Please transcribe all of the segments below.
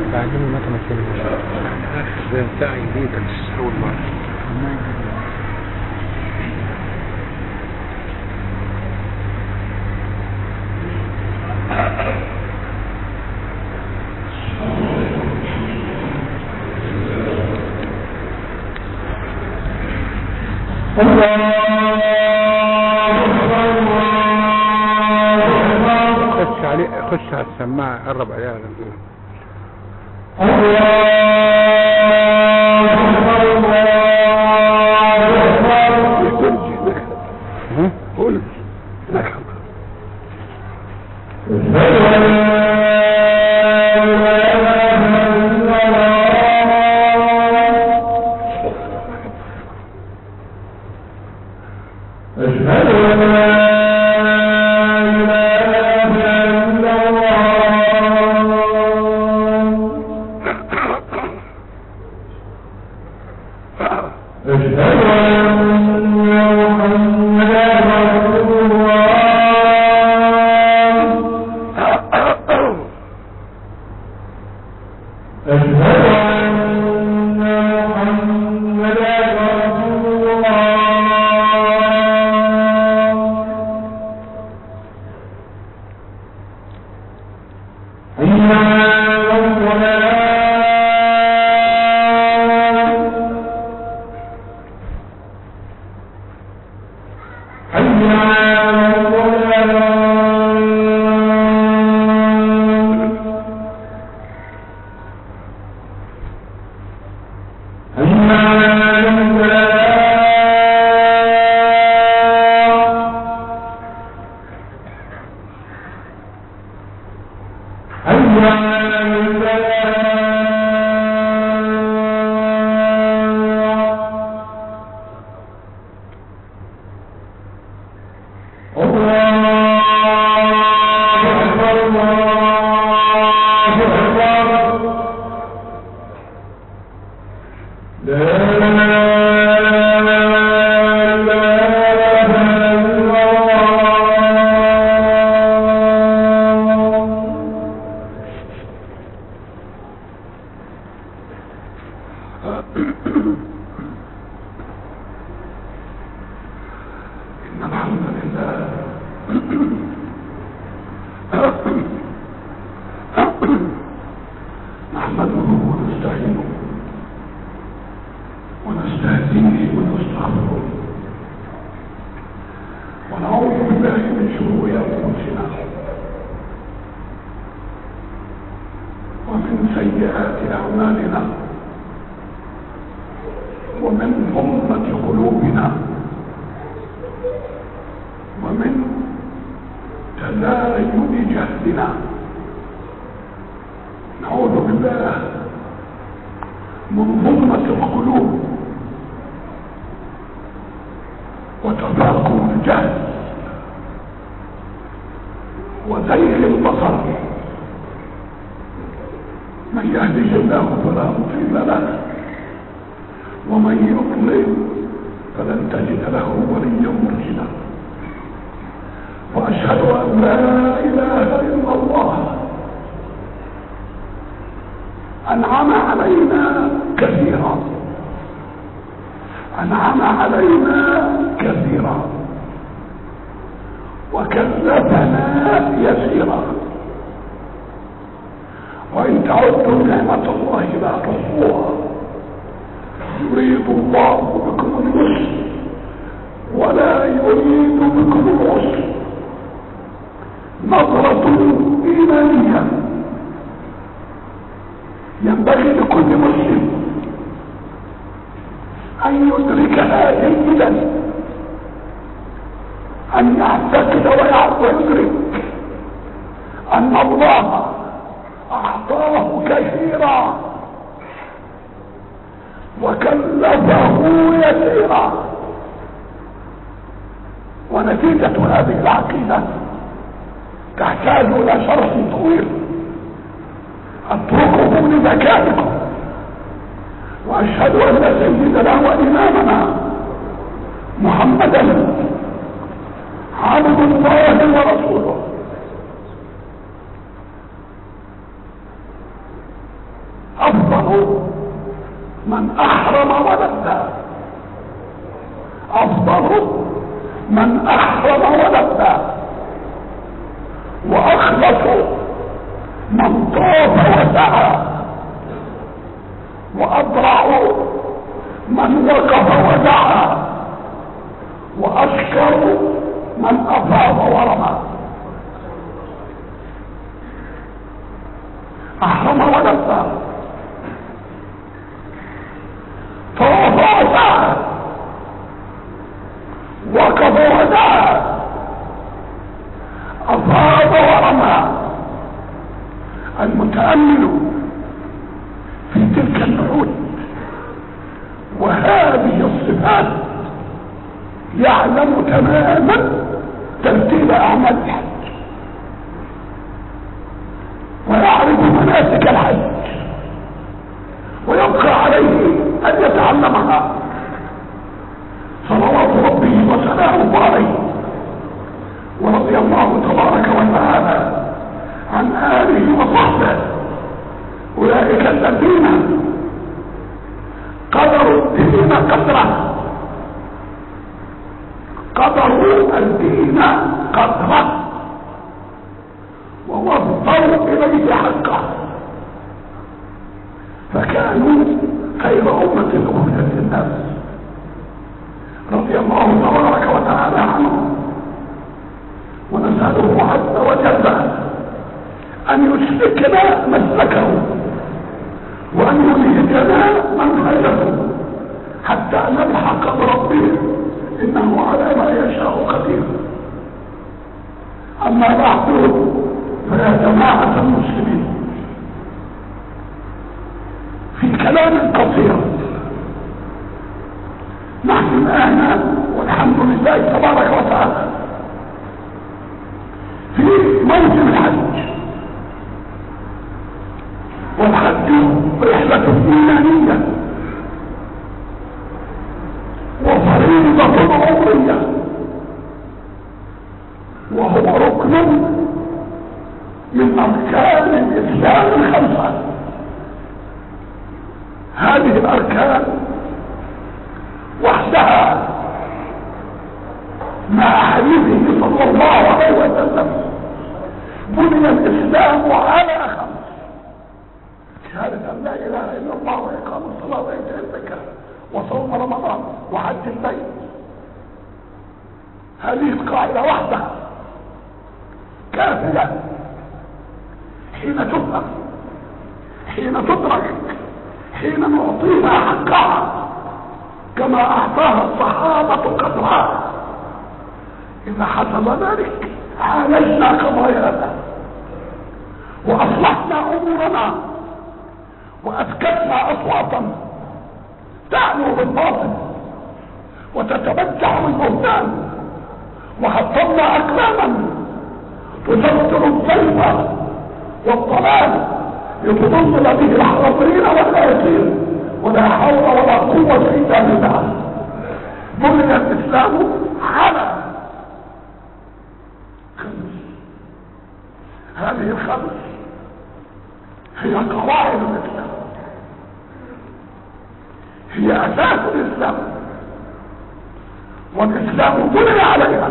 بعدين ما تمثلني زي بتاع جديدة لسه أول مرة. خش على السماعة قرب عليها قول ونتيجة هذه العقيدة تحتاج إلى شرح طويل أتركه لذكائكم، وأشهد أن سيدنا وإمامنا محمدا عبد الله ورسوله أفضل من أحرم ولده، أفضل من أحرم ولده، وأخلص من طاف وسعى، وأبرع من وقف ودعا، وأشكر من أفاض ورمى. أحرم ولده، طاف وسعى، وقف ودعا، أفاض ورمى. المتأمل في تلك النعوت وهذه الصفات يعلم تماما ترتيب أعمال الحج، ويعرف مناسك الحج، ويبقى عليه أن يتعلمها صلوات ربه وسلامه عليه. ورضي الله تبارك وتعالى عن آله وصحبه، أولئك الذين قدروا الدين قدره، قدروا الدين قدره، ووفروا إليه حقه، فكانوا خير أمة أخرجت للناس. رضي الله تبارك وتعالى عنهم، ونسأله عز وجل أن يسلكنا مسلكه، وأن يلهجنا منهجه، حتى نلحق بربه، إنه على ما يشاء قدير. أما بعد، فيا جماعة المسلمين، في كلام قصير، نحن الآن والحمد لله تبارك وتعالى في موسم الحج، والحج رحلة إيمانية وفريضة عمرية، وهو ركن من أركان الإسلام الخمسة. هذه الأركان وحدها مع حديثه صلى الله عليه وسلم بني الإسلام على خمس: شهادة أن لا إله إلا الله، وإقام الصلاة، وإيتاء الزكاة، وصوم رمضان، وحج البيت. هذه القاعدة وحدها كافية حين تفهم، حين تدرك، حين نعطيها حقها كما أعطاها الصحابة قدرها. إذا حصل ذلك عالجنا قضايانا، وأصلحنا أمورنا، وأسكتنا أصواتا تعلو بالباطل وتتبجح بالبهتان، وحطمنا أقلاما تسطر الزيف والضلال لتضل به الحاضرين والآتين، ولا حول ولا قوة إلا بالله. بني الإسلام على خمس. هذه الخمس هي قواعد الإسلام، هي أساس الإسلام، والإسلام بني عليها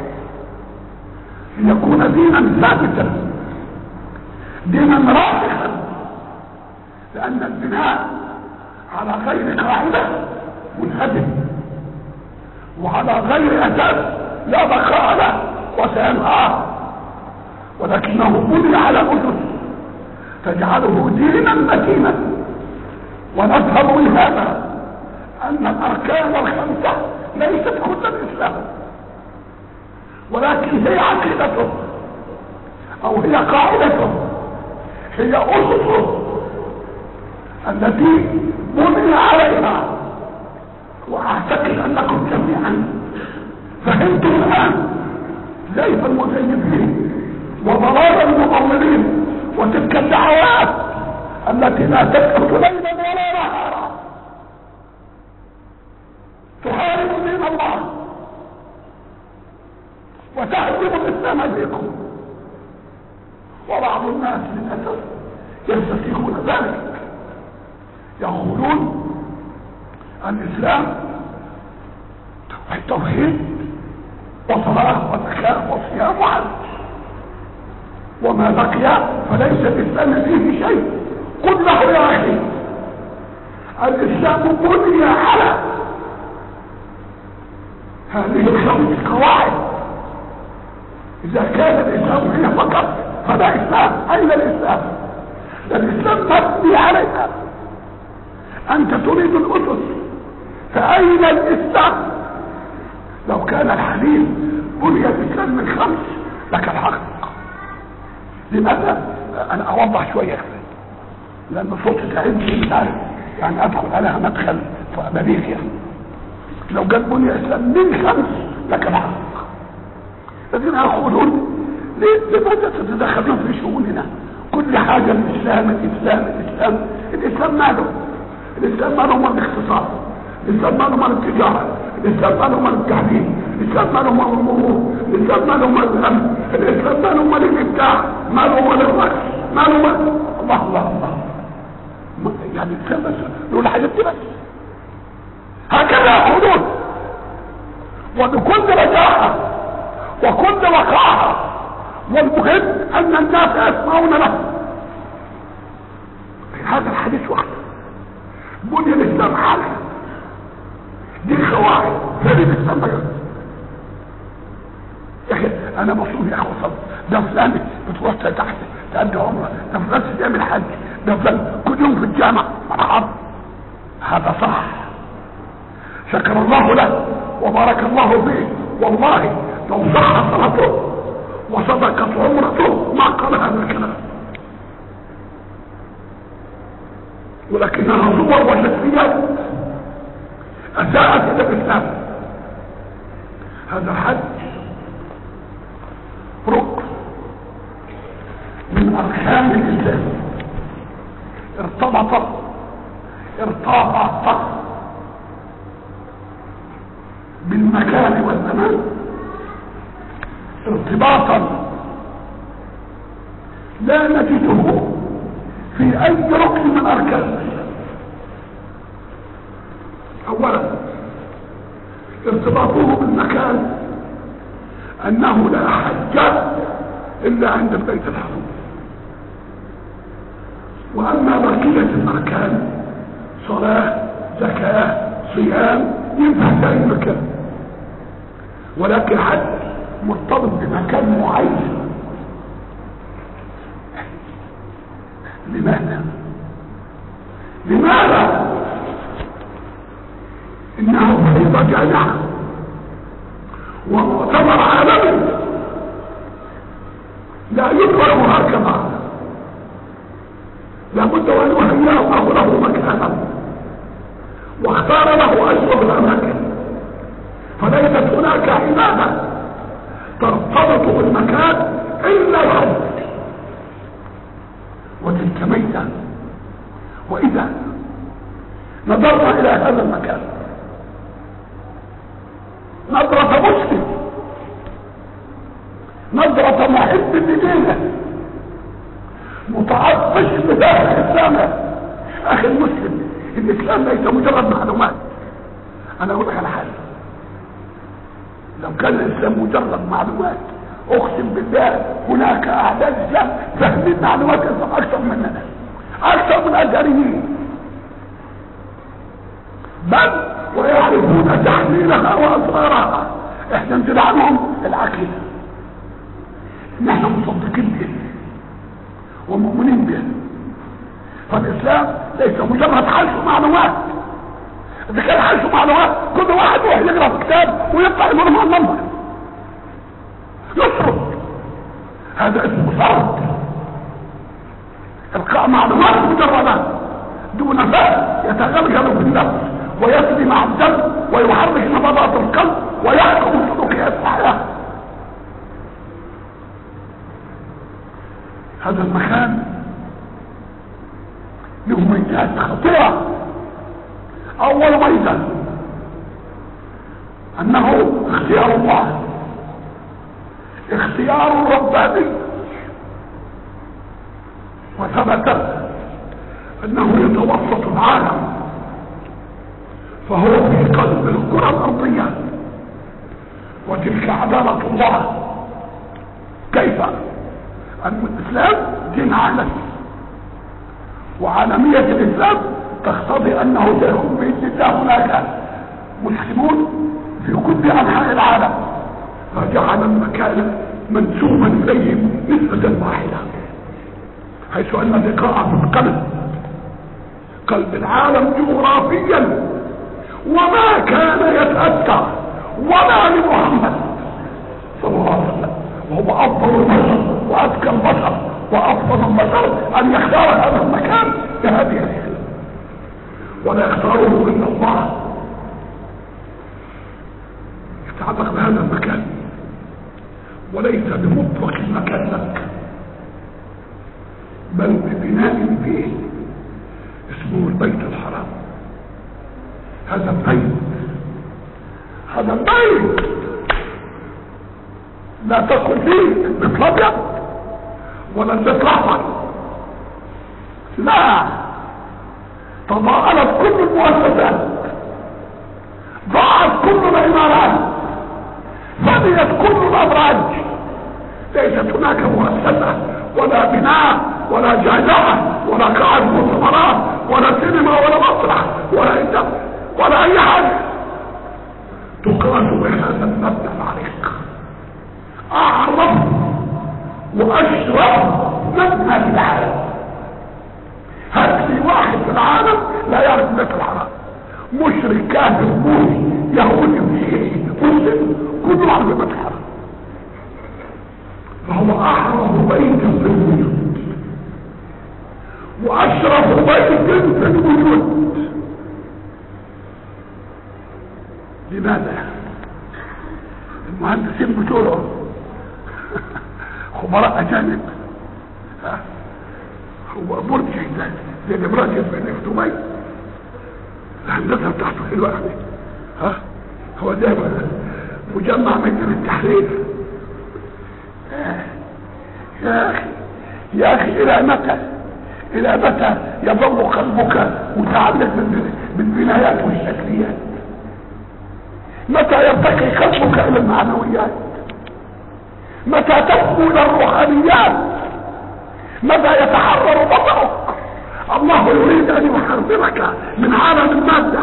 ليكون دينا ثابتا، دينا راسخا، لأن البناء على غير قاعدة منهدم، وعلى غير أساس لا بقاء له وسينهار، ولكنه بني على أسس تجعله دينا متينا. ونفهم من هذا أن الأركان الخمسة ليست كل الإسلام، ولكن هي عقيدته، أو هي قاعدته، هي أسسه التي بني عليها. وأعتقد أنكم جميعا فهمتم الآن زيف المزيفين وضلال المضللين وتلك الدعوات التي لا تسكت ليلا ولا نهارا تحارب دين الله وتهدم الإسلام فيكم. وبعض الناس للأسف يستسيغون ذلك يقولون الاسلام التوحيد وصلاة وزكاة وصيام وحج، وما بقي فليس الاسلام فيه شيء. قل له يا اخي الاسلام بني على هذه الخمس قواعد، اذا كان الاسلام هي فقط فلا اسلام. اين الاسلام؟ الاسلام مبني عليها. انت تريد الاسس، فاين الاسلام؟ لو كان الحديث بني الاسلام من خمس لك الحق. لماذا؟ انا اوضح شويه لان صوت تعبني مش عارف يعني ادخل عليها مدخل فبليغ يعني. لو قال بني الاسلام من خمس لك الحق. الذين يقولون لماذا تتدخلون في شؤوننا؟ كل حاجه الاسلام الاسلام الاسلام. الاسلام ماله؟ الاسلام ماله من الاقتصاد، الاسلام ماله من التجاره، الاسلام ماله من التعليم، الاسلام ماله من المرور، الاسلام ماله من الامن، الاسلام ماله من الابداع، ماله من الرقص، ماله من الله الله الله. يعني الاسلام بس نقول حاجات دي بس هكذا يقولون. وبكل رجاحه وكل وقاحه، والمهم ان الناس يسمعون له. هذا الحديث وحده بني الاسلام على دي القواعد. فين الاسلام بقى؟ يا اخي انا مصروف يا اخو صبر، ده فلان بتروح تحت تأدي عمره، ده فلان تعمل حج، ده فلان كل يوم في الجامع مرحبا. هذا صح، شكر الله له وبارك الله فيه. والله لو صح صلاته وصدقت عمرته ما قال هذا الكلام، ولكنها صور وشكليات اساءت الى الاسلام. هذا الحج ركن من اركان الاسلام، ارتبط بالمكان والزمان ارتباطا لا نجده في اي ركن من اركان الاسلام. اولا ارتباطه بالمكان، انه لا حج الا عند البيت الحرام. واما بقيه الاركان صلاه زكاه صيام ينفع في اي مكان، ولكن حج مرتبط بمكان معين. لماذا؟ انه فريضة جامعة ومعتبر عالمي لا يقبل هكذا، لابد ان يهيئ الله له مكانا واختار له اشرف الاماكن. فليست هناك عبادة ترتبط بالمكان الا الحج، وتلك ميتة. واذا نظرنا الى هذا المكان نظرة مسلم، نظرة محب لدينه متعطش بداخل اسلامه. اخي المسلم، الاسلام ليس مجرد معلومات. انا اقول لك على حاجه، لو كان الاسلام مجرد معلومات اقسم بالله هناك اعداد الاسلام فاهمين معلومات الاسلام اكثر مننا، اكثر من الازهريين، بل ويعرفون تحليلها واسرارها. احنا نزل عنهم العقيده، نحن مصدقين به ومؤمنين به. فالاسلام ليس مجرد حشو معلومات. اذا كان حشو معلومات كل واحد يروح يقرا في كتاب ويطلع يمر مع النمر يشرب، هذا اسمه صرف. القاء معلومات مجرده دون فهم يتغلغل في النفس ويسري مع الدم ويحرك نبضات القلب ويحكم سلوكيات الحياه. هذا المكان له ميزات خطيره. اول ميزه انه اختيار الله، اختيار رباني، وثبت انه يتوسط العالم، فهو في قلب الكرة الأرضية، وتلك عدالة الله. كيف؟ أن الإسلام دين عالمي، وعالمية الإسلام تقتضي أنه سيكون بإذن الله هناك مسلمون في كل أنحاء العالم، فجعل المكان منسوبا إليهم نسبة واحدة، حيث أن اللقاء في القلب، قلب العالم جغرافيا، وما كان يتأتى ولا لمحمد صلى الله عليه وسلم، وهو أفضل البشر وأذكى البشر وأفضل البشر أن يختار هذا المكان بهذه الحيلة، ولا يختاره إلا الله. يتعلق بهذا المكان وليس بمطلق المكان لك، بل ببناء فيه اسمه البيت الحرام. هذا البيت لا تقل فيه بيت ابيض ولا البيت الاحمر، لا، تضاءلت كل المؤسسات، ضاعت كل العمارات، فنيت كل الابراج، ليست هناك مؤسسه ولا بناء ولا جامعه ولا قاعه مؤتمرات ولا سينما ولا مسرح ولا انتر ولا اي حاجه تقاس بهذا المبنى العريق. اعرف واشرف مبنى في العالم، هات لي واحد في العالم لا يعرف بيت الحرام، مشرك كافر موسي يهودي مسيحي مسلم كله يعرف بيت الحرام، فهو اعرف بيت في الوجود واشرف بيت في الوجود. لماذا؟ المهندسين بتوعه خبراء اجانب، هو مرجع زي الابراج في دبي، الهندسه بتاعته حلوه يعني، هو ده مجمع ميدان التحرير. يا اخي الى متى يظل قلبك متعلق بالبنايات والشكليات؟ متى يرتقي قلبك الى المعنويات؟ متى تسمو الى الروحانيات؟ متى يتحرر بصرك؟ الله يريد ان يحررك من عالم المادة،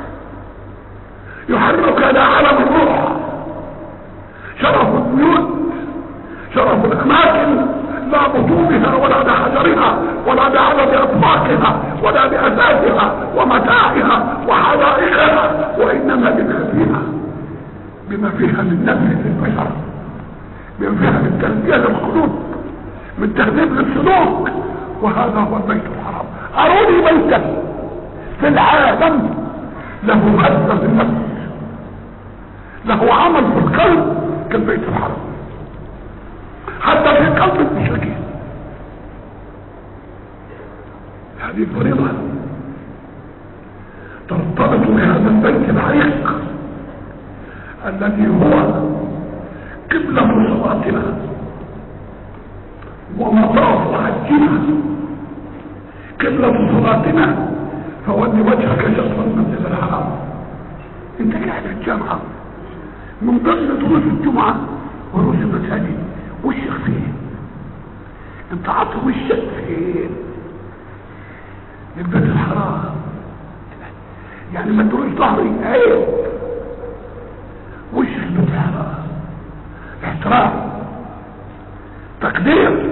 يحررك الى عالم الروح. شرف البيوت، شرف الاماكن لا بطولها ولا بحجرها ولا بعدد اطباقها ولا باثاثها ومتاعها وحدائقها، وانما بما فيها من نفع للبشر، بما فيها من تربيه للقلوب، من تهذيب للسلوك. وهذا هو البيت الحرام. اروني بيتا في العالم له مأثر في النفس، له عمل في القلب كالبيت الحرام، حتى في قلب المشركين. هذه الفريضة ترتبط بهذا البيت العريق الذي هو قبلة صلاتنا ومطاف حجنا. قبلة صلاتنا فولي وجهك شطر المسجد الحرام. انت قاعد في الجامعة من ضمن دروس الجمعة ودروس المساجد، وشك فين؟ انت عاطي وشك فين؟ للبيت الحرام. يعني ما تروح ظهري عيب، وشك البيت الحرام، احترام، تقدير.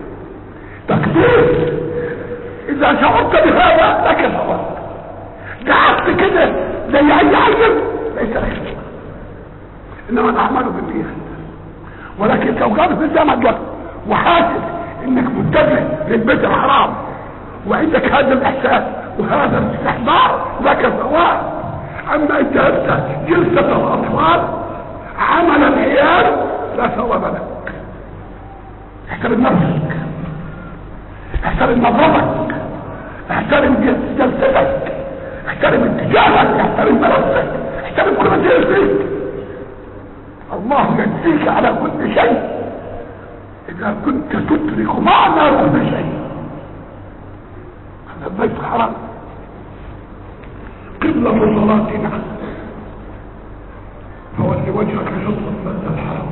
اذا شعرت بهذا لك ثواب، قعدت كده زي اي عيب ليس لك، انما الاعمال بالنيات. ولكن لو قام في الجامعة وحاسس انك متجه للبيت الحرام وعندك هذا الاحساس وهذا الاستحضار لك ثواب. اما انت جلسة الاطفال عمل العيال لا ثواب لك. احترم نفسك، احترم نظرتك، احترم جلستك، احترم اتجاهك، احترم ملابسك، احترم كل شيء فيك. الله يجزيك على كل شيء اذا كنت تدرك معنى كل شيء. هذا البيت الحرام قبلة صلاتنا فول وجهك شطر المسجد الحرام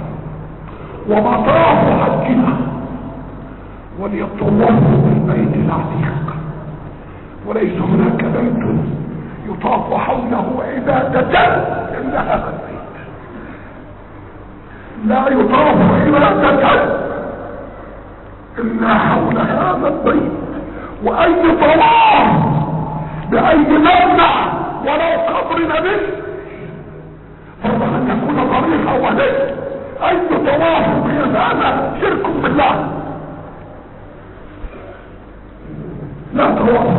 ومطاف حجنا وليطوفوا بالبيت العتيق وليس هناك بيت يطاف حوله عبادة إلا هذا البيت لا يطاف عبادة إلا حول هذا البيت وأي طواف بأي مبنى ولو قبر نبي فرض أن يكون طريقا وليس أي طواف بهذا شرك بالله لا طواف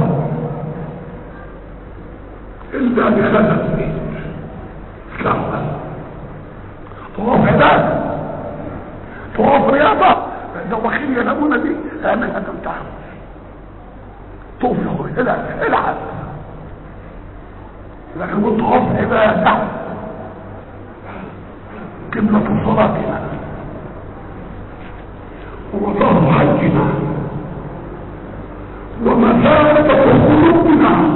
إلا بهذا البيت لا طواف عبادة طواف رياضة دوخين يلعبون دي اعملها تمتعهم طوف يا اخوي العب لكن الطواف عبادة قبلة صلاتنا ومطاف حجنا ومثابة قلوبنا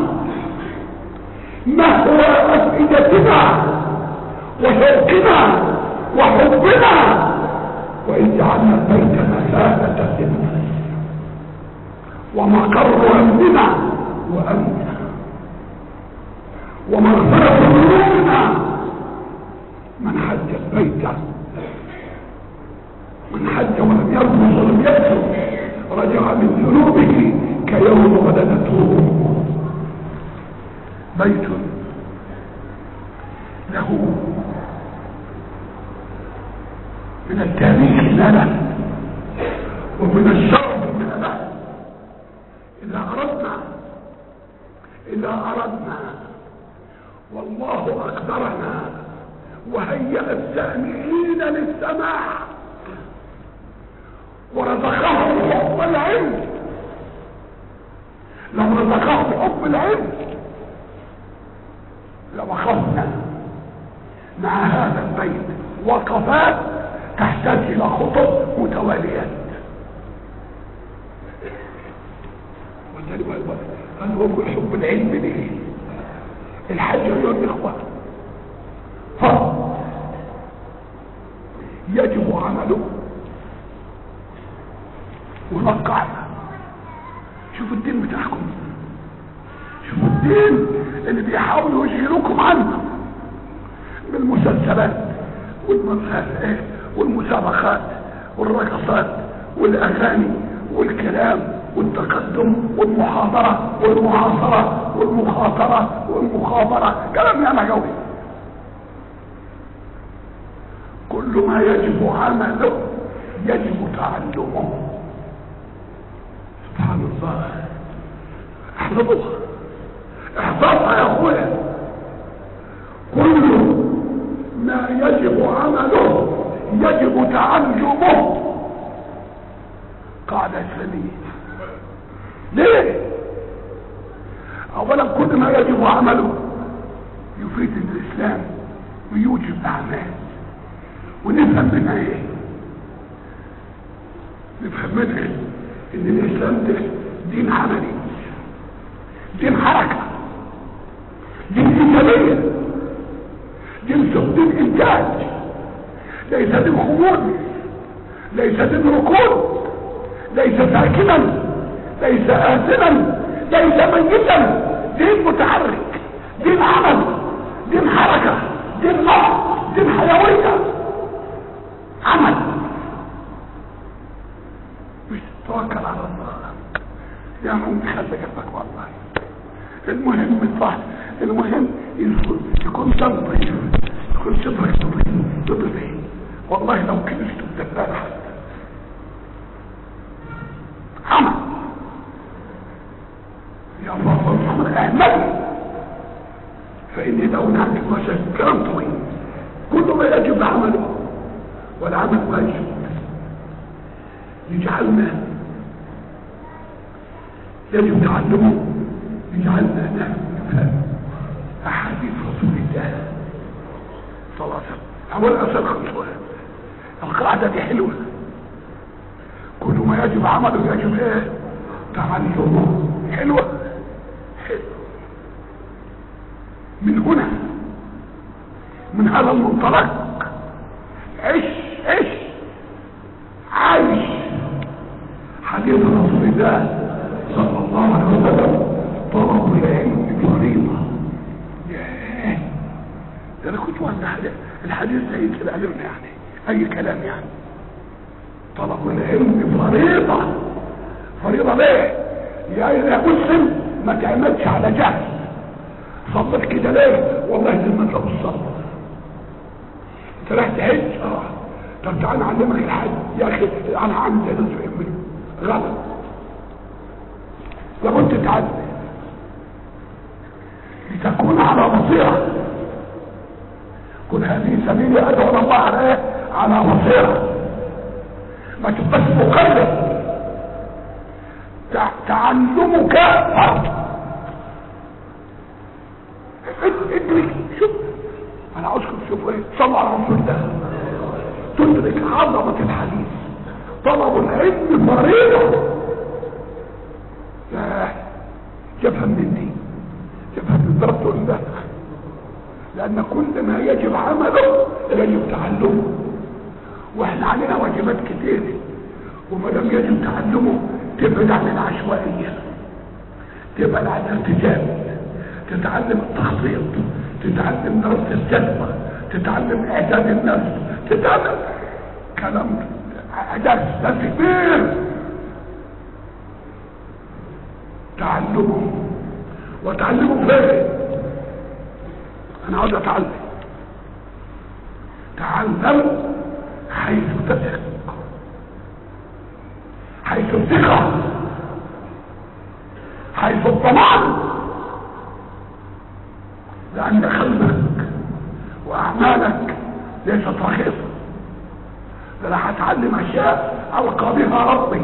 نحو أفئدتنا وشوقنا وحبنا وإن جعلنا البيت مثابة للناس ومقر أمننا وأمننا ومغفرة ذنوبنا من حج البيت من حج ولم يرفض ولم يكفر رجع من ذنوبه كيوم ولدته بيت له من التاريخ لنا ومن الشرف لنا إذا أردنا والله أقدرنا وهيأ السامعين للسماع ورزقهم حب العلم لو رزقهم حب العلم لوقفنا مع هذا البيت وقفات تحتاج الى خطب متواليات هل هو حب العلم ليه الحج ايها الاخوه يجب عمله ونقع شوفوا الدين بتاعكم شوفوا الدين اللي بيحاولوا يشغلوكم عنه بالمسلسلات والمسابقات والرقصات والاغاني والكلام والتقدم والمحاضرة والمعاصرة والمخاطرة والمخابرة كلام يا مجاوي كل ما يجب عمله يجب تعلمه سبحان الله احفظوها احفظها يا اخويا كل ما يجب عمله يجب تعلمه قاعدة إسلامية ليه اولا كل ما يجب عمله يفيد الاسلام ويوجب اعمال ونفهم منها ايه نفهم منها ان الاسلام ده دين عملي دين حركة دين انتاجية دين انتاج ليس دين خمود ليس دين ركود ليس ساكنا ليس آثما ليس ميتا دين متحرك دين عمل دين حركة دين نار دين حيوية عمل مش توكل على الله يا عم خلي قلبك والله المهم الصح المهم يكون صدرك يكون صدرك تضيف والله لو كنت تبدأ حتى عمل يا الله محمد احمد فإني لو نعمل مشاكل كلام طويل كل ما يجب عمله والعمل واجب يجعلنا يجب تعلمه يجعلنا نفهم أحاديث رسول الله صلى الله عليه وسلم أولا أسأل خطوة القاعدة دي حلوة كل ما يجب عمله يجب ايه تعلمه حلوة حلو من هذا المنطلق عش عايش حديث رسول الله صلى الله عليه وسلم طلب العلم فريضة. انا كنت وانا الحديث زي كده علمنا يعني اي كلام يعني. طلب العلم فريضة ليه؟ يا مسلم ما تعملش على جهل. صبر كده ليه؟ والله زي ما انت بالصبر. انت رايح تحج؟ طب تعالى اعلمك الحج يا اخي. انا عامل زي ناس يؤمنوا غلط. لابد تتعلم لتكون على بصيرة. كل هذه سبيلي ادعو الله على ايه؟ على بصيرة. ما تبقاش مقلد. تعلمك ادرك. شوف انا عاوزكم تشوفوا ايه. صلوا على رسول الله. تدرك عظمة الحديث. طلب العلم فريضة. جابها من دي، جابها من ضربته الله. لان كل ما يجب عمله يجب تعلمه. واحنا علينا واجبات كتير، وما دام يجب تعلمه تبعد عن العشوائيه، تبعد عن الارتجال، تتعلم التخطيط، تتعلم دراسه الجدوى، تتعلم اعداد النفس، تتعلم كلام درس كبير. تعلمه وتعلمه فين؟ انا عاوز اتعلم. تعلم حيث تثق، حيث الثقة، حيث الضمان. لان قلبك واعمالك ليست رخيصة. ده انا هتعلم اشياء القى بها ربي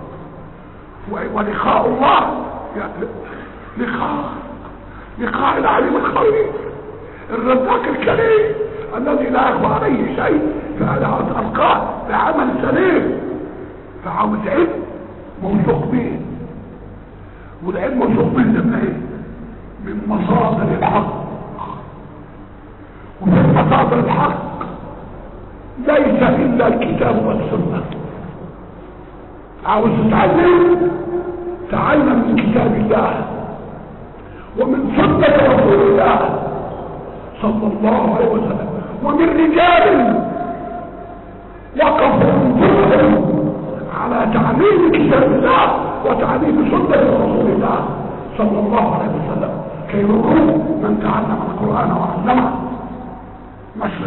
ولقاء الله. لقاء العليم الخبير الرزاق الكريم الذي لا يخفى عليه شيء. فانا القاه بعمل سليم. فعاوز علم موثوق به، والعلم موثوق به من مصادر الحق. ومن مصادر الحق ليس الا الكتاب والسنه. عاوز تعلم من كتاب الله ومن سنة رسول الله صلى الله عليه وسلم، ومن رجال وقفوا انفسهم على تعليم كتاب الله وتعليم سنة رسول الله صلى الله عليه وسلم، كي يكون من تعلم القرآن وعلمه. مش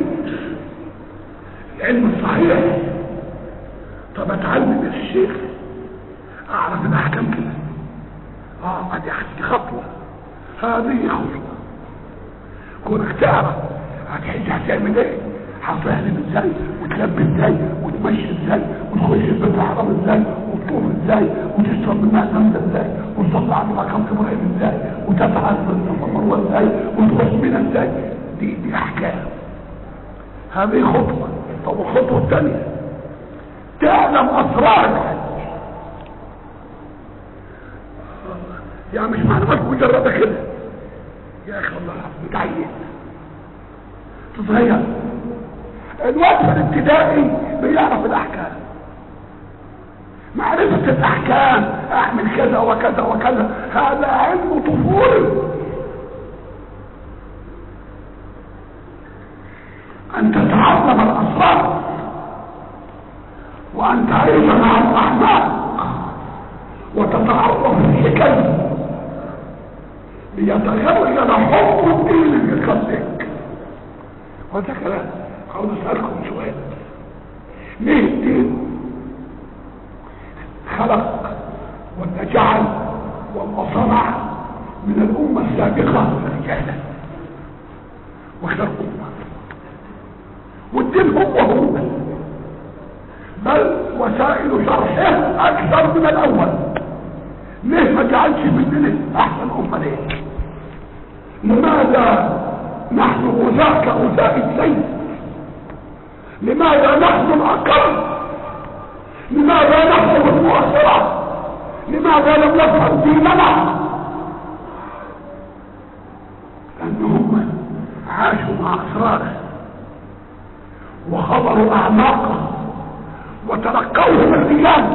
العلم الصحيح. طب اتعلم يا الشيخ، اعرف الاحكام كده. دي خطوة، هذه خطوة. كونك تعرف هتحج هتعمل ايه، هتحلم ازاي، وتلبي ازاي، وتمشي ازاي، وتخش البيت الحرام ازاي، وتطوف ازاي، وتشرب من ماء زمزم ازاي، وتصلي على مقام ابراهيم ازاي، وتفعل بالصفا والمروه ازاي، وتروح منها ازاي. دي احكام. هذه خطوة. طب الخطوة الثانية تعلم اسرار الحج. يعني مش معلومات مجردة كده يا اخي. والله متعين تتغير. الوقت الابتدائي بيعرف الاحكام، معرفة الاحكام، اعمل كذا وكذا وكذا، هذا علم طفولي. ان تتعلم الاسرار وان تعيش مع الاحماق وتتعرف الحكم ليتغير حب الدين في قلبك. وده كلام عاوز اسالكم سؤال. ليه الدين خلق ولا جعل ولا صنع من الامه السابقه رجالا وخير امه، والدين هو بل وسائل شرحه اكثر من الاول. ليه ما جعلش مننا احسن امه؟ ليه؟ لماذا نحن غزاة كغزاة السيف؟ لماذا نحن الاقل؟ لماذا نحن المؤثرة؟ لماذا لم نفهم ديننا؟ لانهم عاشوا مع اسرار فتحوا اعماقهم وتلقوهم الرجال،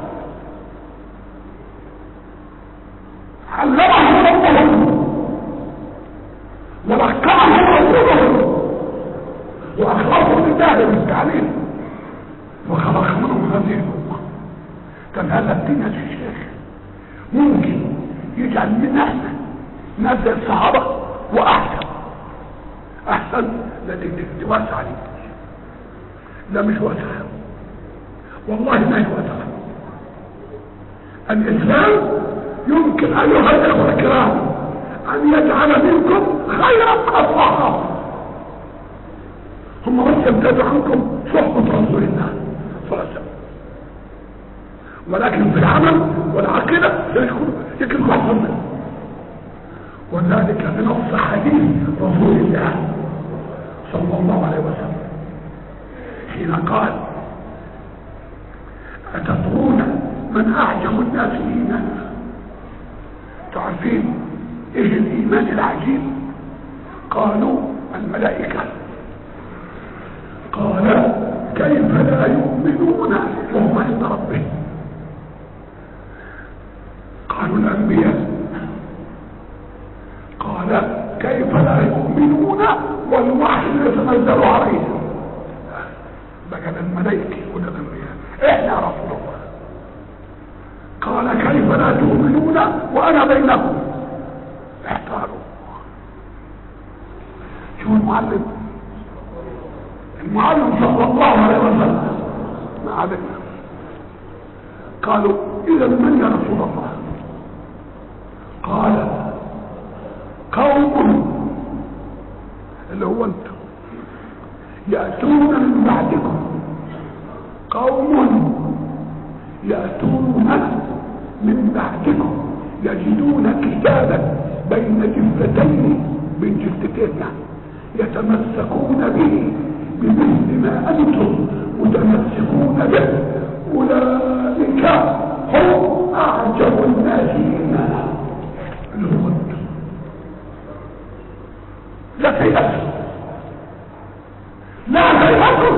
علمهم ربهم ولقاهم رسولهم واخلصوا لله بالتعليم وخلق منهم هذه الامه. كان هذا الدين يا شيخ ممكن يجعل من احنا ناس زي الصحابه واحسن لا دي واسعه عليك، لا مش واسعه والله ما هي واسعه. الاسلام يمكن ايها الاخوه الكرام ان يجعل منكم خيرا قصاصا، ثم بس يمتاز عنكم صحبه رسول الله صلى الله عليه وسلم، ولكن في العمل والعقيده يمكن احسن منه. وذلك بنص حديث رسول الله صلى الله عليه وسلم حين قال: أتدرون من أعجب الناس إيمانا؟ تعرفين إيه الإيمان العجيب؟ قالوا: الملائكة. قال: كيف لا يؤمنون وهم عند ربهم؟ قالوا: الأنبياء. قال: كيف لا يؤمنون والوحي يتنزل عليهم؟ بقى الملائكة ولا الأنبياء؟ احنا يا رسول الله. قال: كيف لا تؤمنون وأنا بينكم؟ احتاروا. شو المعلم صلى الله عليه وسلم ما عبدنا. قالوا: إذا من يا رسول الله؟ قال: قوم اللي هو انتم يأتون من بعدكم، قوم يأتون من بعدكم يجدون كتابا بين جفتين من جفتين يتمسكون به بمثل ما انتم متمسكون به، اولئك هم اعجب الناس ايمانا. اللي هو انتم لا تيأسوا، لا تيأسوا،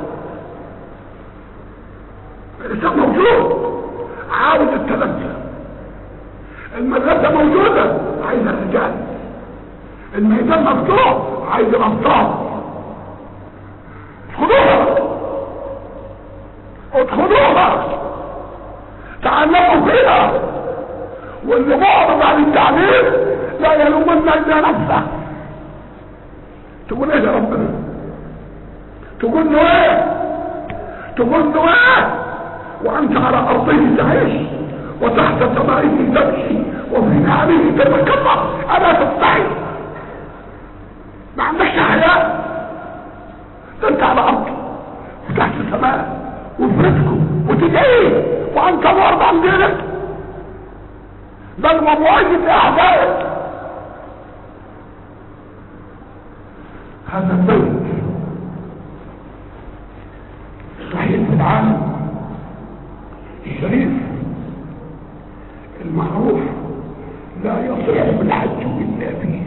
الإنسان موجود عاوز التلبس، المدرسة موجودة عايز الرجال، الميدان مفتوح عايز الأبطال. ادخلوها تعلموا فيها، واللي معرض عن التعليم لا يلومن الا نفسه. تقول ايه يا ربنا؟ تقول له ايه وانت على ارضه تعيش وتحت سمائه تمشي وفي نعمه تتكبر، الا تستحي؟ ما عندكش حياه، ده انت على ارض وتحت سماء وفي رزقه وتدعيه وانت معرض عن دينك، بل ومؤيد لاعدائك. هذا البيت الصحيح في العالم الشريف المعروف لا يصح الحج الا فيه،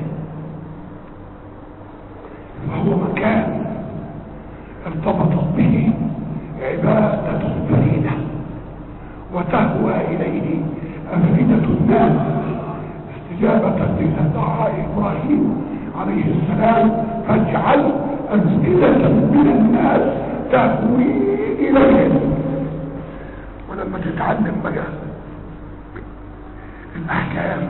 وهو مكان ارتبطت به عبادة فريدة وتهوى اليه افئدة الناس استجابة لدعاء ابراهيم عليه السلام: فاجعل أفئدة من الناس تهوي إليهم. ولما تتعلم بقى الأحكام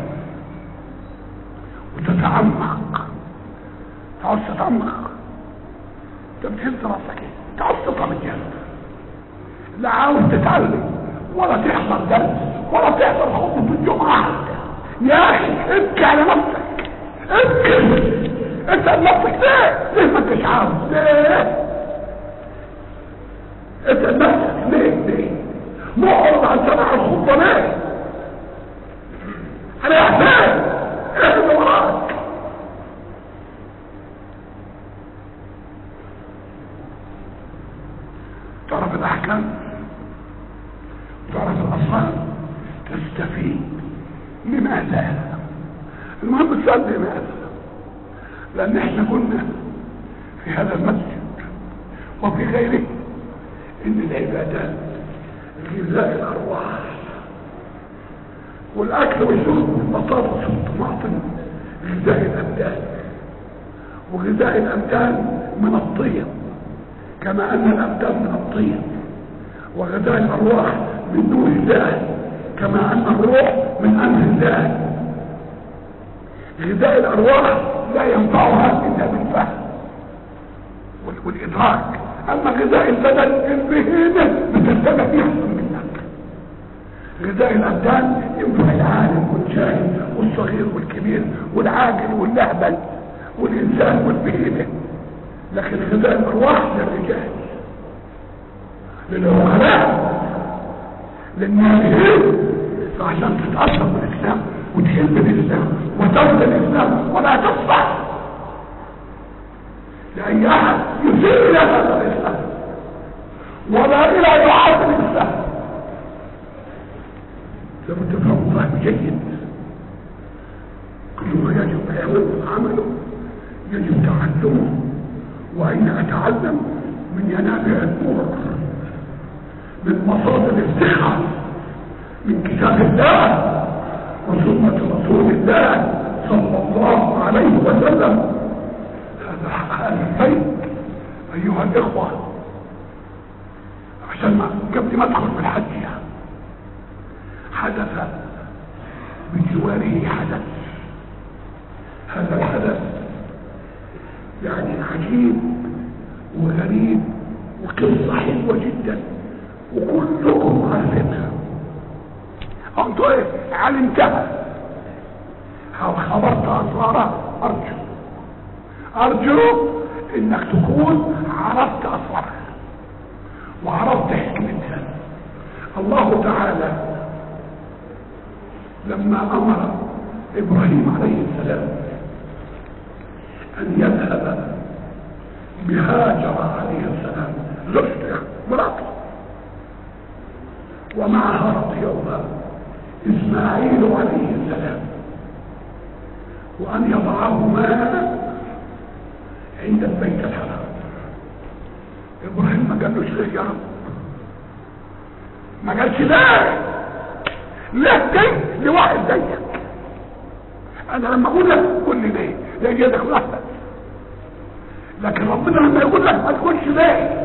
وتتعمق، تعوز تتعمق، انت بتهز راسك، تعوز تطلع الجنة، لا عاوز تتعلم ولا تحضر درس ولا تحضر خطبة الجمعة حتى. يا أخي ابكي على نفسك، ابكي انت نفسك ليه ما انتش عاوز؟ ليه انت نفسك ليه معرض عن سماع الخطبه؟ ليه انا احسان ايه اللي وراك؟ تعرف الاحكام، تعرف الاصناف، تستفيد. لماذا؟ المهم السؤال لماذا؟ لان احنا كنا في هذا المسجد وفي غيره ان العبادات غذاء الارواح، والاكل والشرب والبطاطس والطماطم غذاء الابدان، وغذاء الابدان من الطين كما ان الابدان من الطين، وغذاء الارواح من نور الله كما ان الروح من امر الله. غذاء الارواح لا ينفعها الا بالفهم والادراك، اما غذاء البدن البهيمه بترتبع فيها منك. غذاء الابدان ينفع العالم والجاهل والصغير والكبير والعاقل واللهبل والانسان والبهيمه، لكن غذاء الارواح للرجال للعقلاء للنابهين، عشان تتاثر بالاسلام وتحب الاسلام وترضى الاسلام ولا تصبح لأي أحد يسير إلى هذا الإسلام ولا إلى دعاة الإسلام. لابد تفهم فهم جيد، كل ما يجب عمله يجب تعلمه، وأين أتعلم من ينابع النور، من مصادر الثقة، من كتاب الله وسنة رسول الله صلى الله عليه وسلم. هذا البيت ايها الاخوة، عشان قبل ما ادخل بالحج حدث بجواره حدث. هذا الحدث يعني عجيب وغريب وقصة حلوة جدا وكلكم عارفينها. انتوا ايه علمتها او خبرت اسرارها؟ ارجو انك تكون عرفت اسرارها وعرفت حكمتها. الله تعالى لما امر ابراهيم عليه السلام ان يذهب بهاجر عليه السلام زوجته مراته ومعها رضيعها اسماعيل عليه السلام، وان يضعهما عند البيت الحرام. ابراهيم ما قالوش ليه يا رب، ما قالش ليه دي لواحد زيك. انا لما اقول لك قول لي ليه يجيلك واحد، لكن ربنا لما يقول لك ما تقولش ليه.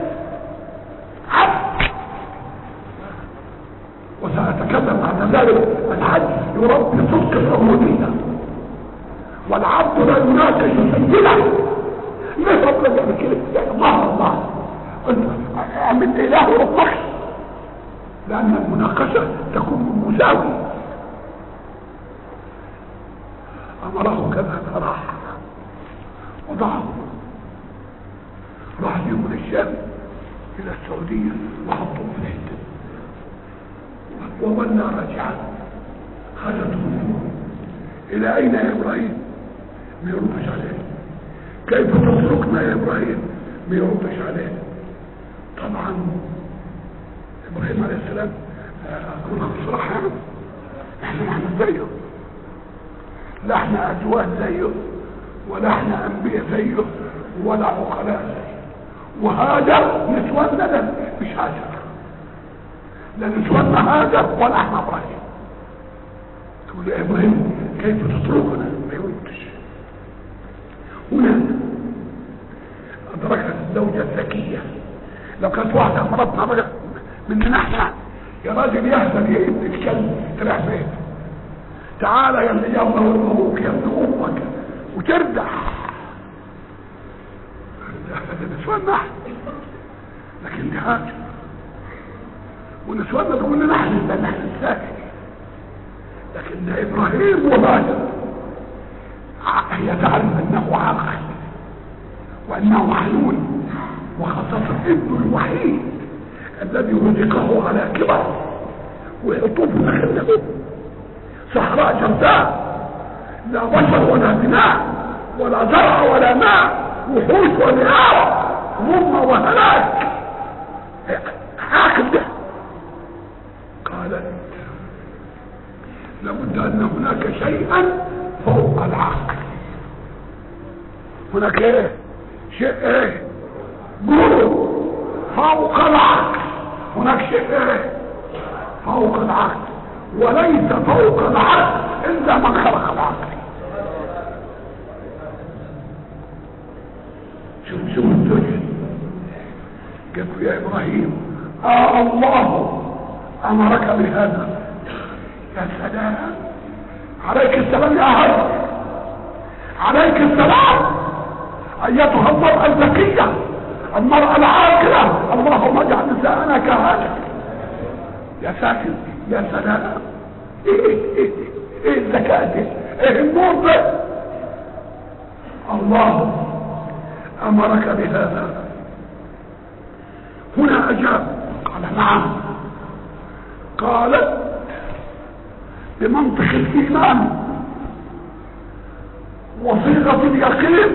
وسأتكلم عن ذلك. الحج يربي صدق العبودية، والعبد لا يناقش سيده. ليه ربنا بيعمل كده؟ يعني الله اعمل اله وربك، لان المناقشه تكون مساوي. امره كذا فراح وضعه، راح من الشام الى السعوديه وحطوه في الحته وولى راجعا. خرجته الى اين يا ابراهيم؟ ما يردش عليه. كيف تتركنا يا ابراهيم؟ ما يردش عليه. طبعا ابراهيم عليه السلام اقول بصراحه احنا زيه، لا احنا ازواج زيه ولا احنا انبياء زيه ولا عقلاء زيه. وهاجر نسوانا ده مش هاجر، لا نسوانا هاجر ولا احنا ابراهيم. تقول يا ابراهيم كيف تتركنا؟ ما يردش. هنا أدركت الزوجة الذكية. لو كانت واحدة مرضنا بقى مننا احنا، يا راجل يهزل يا ابن الكلب تريح بيت، تعالى يا اللي يلا ابوك يا ابن امك وترجع. نسوانا احنا، لكن دي هاجر. ونسوانا تقول لنا احنا لان احنا الساكن، لكن ده ابراهيم وهاجر. هي تعلم انه عاقل وانه حنون، وخاصة ابنه الوحيد الذي رزقه على كبر ويطوف مخلفه صحراء جرداء، لا بشر ولا بناء ولا زرع ولا ماء، وحوش ونهار، ظلمة وهلاك. عاقل ده. قالت لابد ان هناك شيئا فوق العقل. هناك ايه؟ شيء ايه؟ قولوا فوق العقل. هناك شيء ايه فوق العقل، وليس فوق العقل الا من خلق العقل. شوف الدنيا قالوا يا ابراهيم الله امرك بهذا. يا سلام عليك السلام يا هاجر، عليك السلام ايتها المرأة الذكية، المرأة العاقلة. اللهم اجعل نساءنا كهاجر. يا ساكن يا سلام، ايه الذكاء ده، ايه النور ده. الله امرك بهذا. هنا اجاب قال نعم. قالت بمنطق الايمان وصيغة اليقين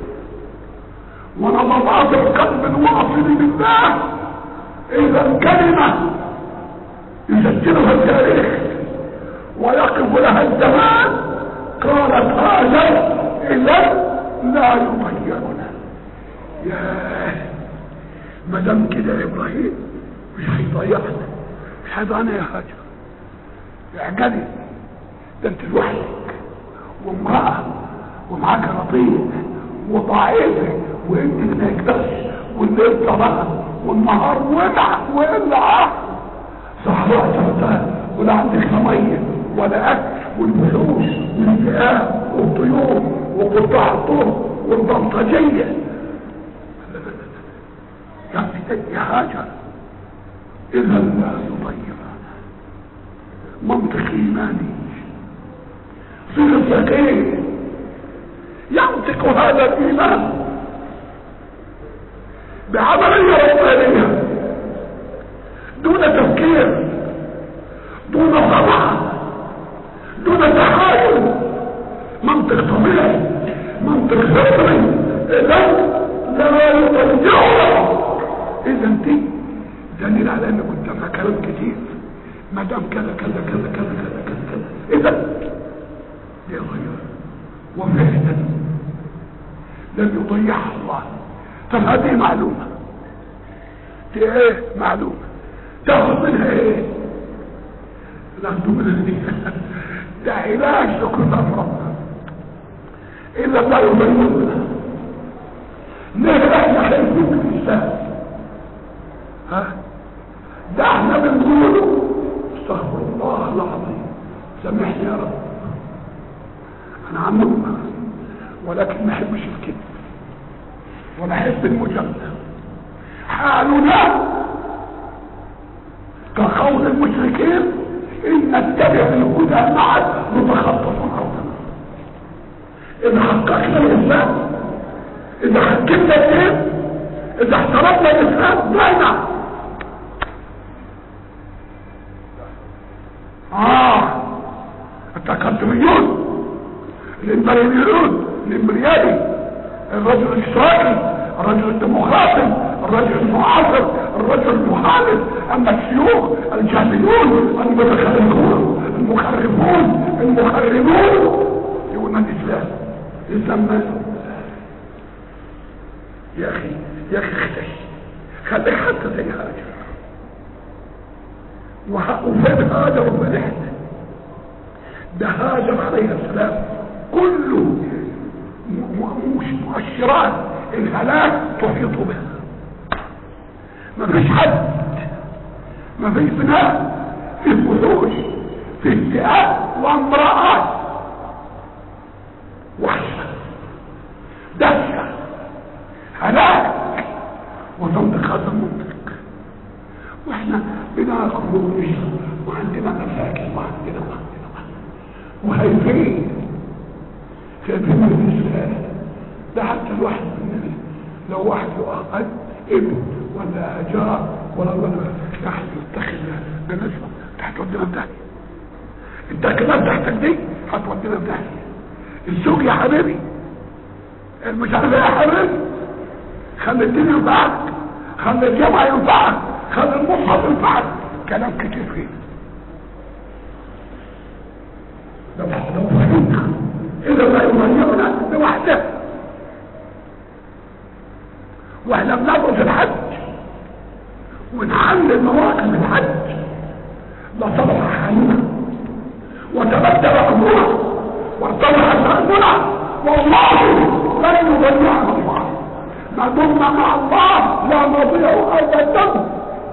ونبضات القلب الواصل بالله، اذا الكلمة يسجلها التاريخ ويقف لها الزمان. قالت هذا اذا لا يضيعنا. ياه مدام كده يا ابراهيم مش هيضيعنا، مش هيضيعنا يا هاجر. اعجبي ده انت لوحدك وامرأة ومعاك رضيع وضعيفة وانت بتكتش والليل طبعا والنهار ولع صحراء تفتح ولا عندك مية ولا اكل والوحوش والذئاب والطيور وقطاع الطرق والبلطجية. يا هاجر اذا لا يضيعنا. منطق ايماني صيغة يقين ينطق هذا الايمان بعملية ربانية دون تفكير، دون طمع، دون تحايل. منطق طبيعي، منطق فطري. اذا لا يضيعنا. اذا دي دليل على ان قدامنا كلام كتير. ما دام كذا كذا كذا كذا كذا كذا كذا اذا يضيع. وفعلا لم يضيعها الله. طب هذه معلومة دي ايه معلومة تاخذ منها ايه؟ ناخذ منها ايه؟ ده علاج لكل امراض. الا لا يضيعنا. ليه احنا خايفين من الانسان؟ ده احنا بنقوله استغفر الله العظيم سامحني يا رب انا عمك، ولكن ما احبش الكذب ولا احب المجامله. حالنا كقول المشركين ان نتبع الهدى معك نتخطف ارضنا. اذا حققنا الاسلام، اذا حكمنا الدين، اذا احترمنا الاسلام دعنا. التقدميون، الامبرياليون، الامبريالي، الرجل الاشتراكي، الرجل الديمقراطي، الرجل المعاصر، الرجل المخالف. اما الشيوخ الجاهليون المتخلفون المخربون المخربون يقولون الاسلام. الاسلام يا اخي يا اخي اختش خليك حتى زي هاجر. وفين هاجر وفين ده هاجر عليه السلام كله مؤشرات الهلاك تحيط بها. ما فيش حد، ما فيش بناء، في وحوش، في اكتئاب وامرأات وحشة دهشة هلاك وتنطق هذا المنطق. واحنا بناكل ونشرب وعندنا مشاكل وعندنا وخايفين من الإسلام. ده حتى الواحد مننا لو واحد يؤقد ابن ولا جار ولا واحد يتخذ جنازة هتودينا في داهية. انت كمان تحتك دي هتودينا في داهية. الزوج يا حبيبي مش عارف ايه يا حبيبي، خلي الدين ينفعك، خلي الجامعة ينفعك، خلي المصحف ينفعك. كلام كتير فيه. لو فهمت اذا لا يضيعنا بوحده. واحنا بندرس الحج ونحل مواقف الحج لصلح حالنا وتبدل امرنا وارتفع شأننا، والله لن يضيع الله. ما دمنا مع الله لا نضيع ابدا.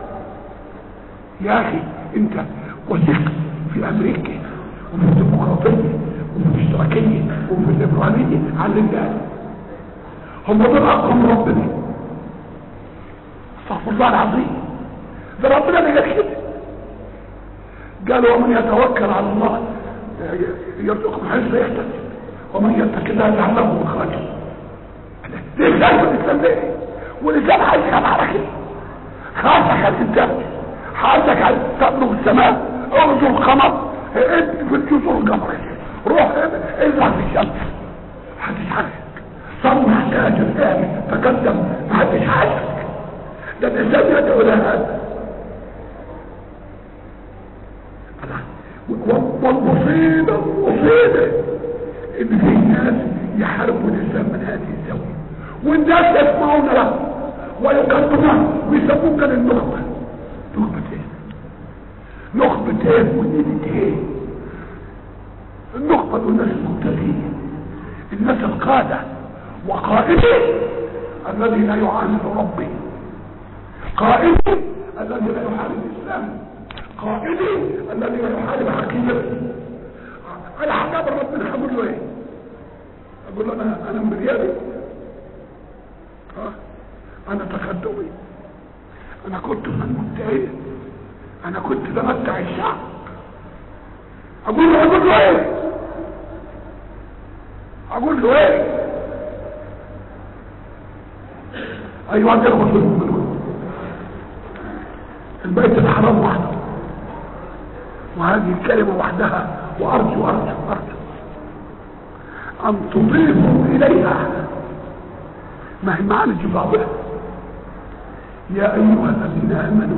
يا اخي انت وثق في امريكا وفي الديمقراطيه وفي الاشتراكيه وفي الليبراليه على الناس، هم دول اقوى من ربنا. استغفر الله العظيم، ده ربنا اللي قال كده، قال ومن يتوكل على الله يرزقه حيث يحتسب ومن يتق الله يجعل له مخرجا. ليه شايف الاسلام ليه؟ والاسلام هيخاف على كده، خافك على الانسان، حالك على تبلغ السماء، ارجو القمر، ادي في الجزر القمر، روح ازرع في الشمس، محدش حاجك، صنع تاجر امن تقدم، محدش حاجك. ده الاسلام يدعو لهذا. والمصيبه ان في ناس يحاربوا الاسلام من هذه الزاويه، والناس يسمعون له ويقدمونه ويسموه كان النخبه. نخبه ايه ودينه ايه؟ النخبه دول الناس المبتدئين، الناس القاده وقائدين الذي لا يعاند ربه، قائدين الذي لا يحارب الاسلام، قائدين الذي لا يحارب حكيمته. على حساب ربنا هقول له ايه؟ اقول له انا مريالي، انا تقدمي، انا كنت من المبتدئين، انا كنت بمتع الشعب. اقول له ايه؟ اقول له ايه؟ ايها الاخوه المؤمنون، البيت الحرام وحده، وهذه الكلمه وحدها، وارجو ان تضيفوا اليها ما هي معاني جبابها. يا ايها الذين امنوا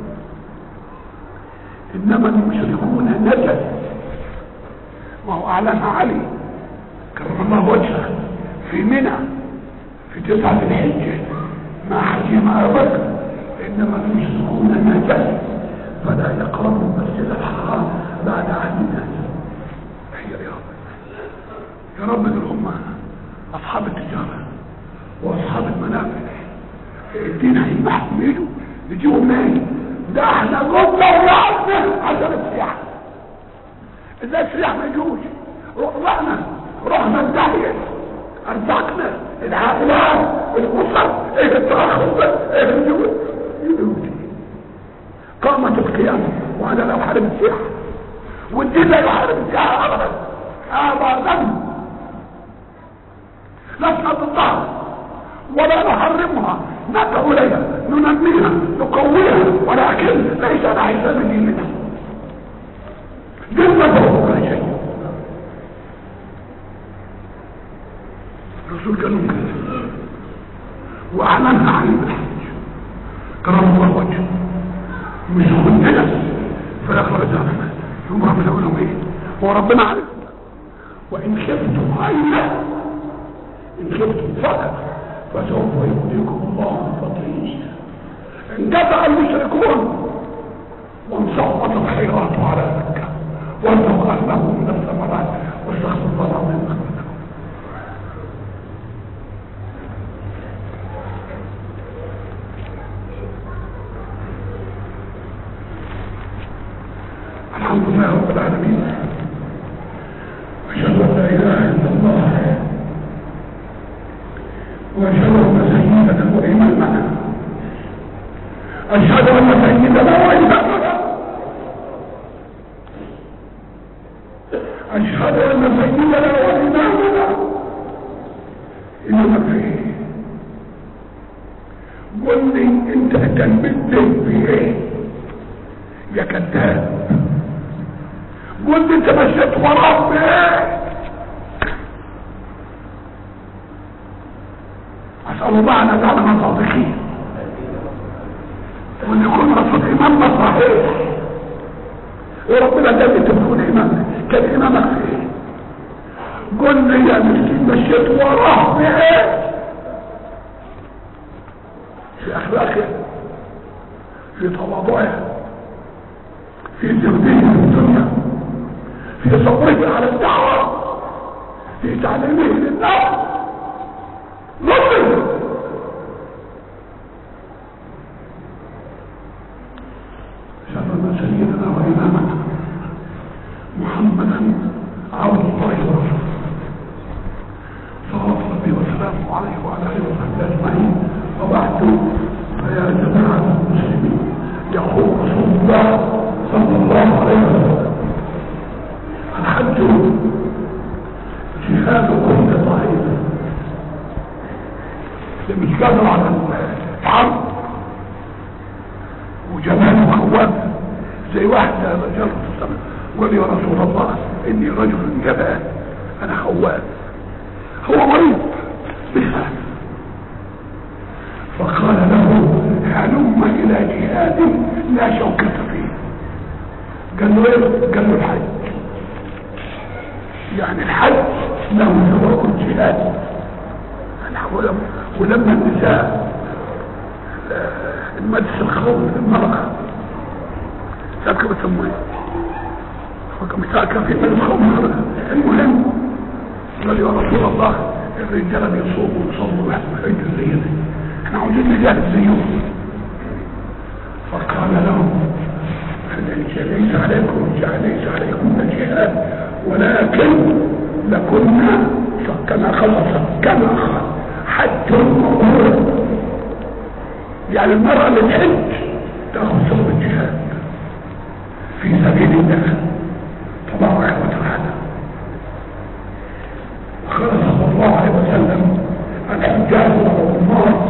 انما المشركون نجس، وهو اعلنها علي كرم الله وجهه في منى في 9 الحجه مع حكيم ابي بكر، انما المشركون نجس فلا يقربوا المسجد الحرام بعد عهد الناس. يا رب دول هم اصحاب التجاره واصحاب المنافع، الدين هيمحهم يجيبوا منين؟ ده احنا قمنا ورعبنا عشان السياحه. ازاي السياح ما يجوش؟ رحنا الداعيه، ارزقنا العائلات الاسر، ايه التاخر ده؟ ايه الجهود؟ قامت القيامه وانا لا احارب السياحه، والدين لا يحارب السياحه ابدا ابدا. نسأل الله ولا نحرمها، ندعو اليها، ننميها، نقويها، ولكن ليس على حساب ديننا. ديننا فوق كل شيء. الرسول قال لهم كده واعلنها عليه بالحج كرم الله وجهه، مش كلنا فيخرج عنها. ثم ربنا يقول لهم ايه؟ هو ربنا عارف. وان خفتم عينا، ان خفتم فقط فسوف يؤتيكم الله من فضله. اندفع المشركون وانصفت الخيرات على مكه وارزق اهله من الثمرات واستغفر الله العظيم لكم. الحمد لله رب العالمين، اشهد ان لا اله الا الله واشهد ان سيدنا وامامنا، اشهد ان سيدنا وامامنا، اشهد ان سيدنا وامامنا انما فيه. قل لي انت اهتميت في ايه يا كذاب؟ قل لي انت مشيت وراه في ايه؟ اسال الله ان يجعلنا صادقين وان يكون رسول امامنا صحيح. وربنا ده تكون امامنا، كان امامك في ايه؟ قل لي يا مسكين مشيت وراه في ايه؟ في اخلاقه، في في تواضعه، في زهده في الدنيا، في صبره على الدعوة، في تعليمه للناس، نصر. شرفنا سيدنا وإمامنا محمدا عبد الله ورسوله صلوات ربي وسلامه عليه وعلى آله وصحبه أجمعين. وبعد، فيا جماعة المسلمين، يقول رسول الله صلى الله عليه وسلم: الحج جهاد كل ضعيف. اللي مش قادر على الحرب وجمال وخوات زي واحد رجال في السماء قال: يا رسول الله اني رجل جبان، انا خوات. هو مريض بها، فقال له: هلم الى جهاد لا شوكة فيه. قال له ايه؟ قال له الحج. يعني الحج له سواء الجهاد. ولما النساء المجلس القومي للمرأة ساكبة بتسميه فكان في مجلس قومي المهم قال: يا رسول الله الرجال بيصوموا ويصلوا ويحجوا زينا، احنا عاوزين نجاهد زيهم. فقال لهم: ليس عليكم الجهاد، ولكن لكنا كما خلص حج مبرور. يعني المرأة اللي تحج تاخذ ثواب الجهاد في سبيل الله تبارك وتعالى. وقال صلى الله عليه وسلم: الحجاج والعمار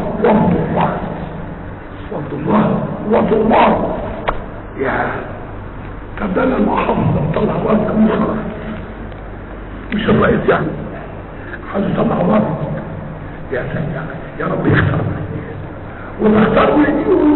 وفد الله. يا تبدل المحافظة طلع وقت مصرف، مش الرئيس يعني عايز يطلع وقت. يا سيدي يا رب يختارني، وما اختارني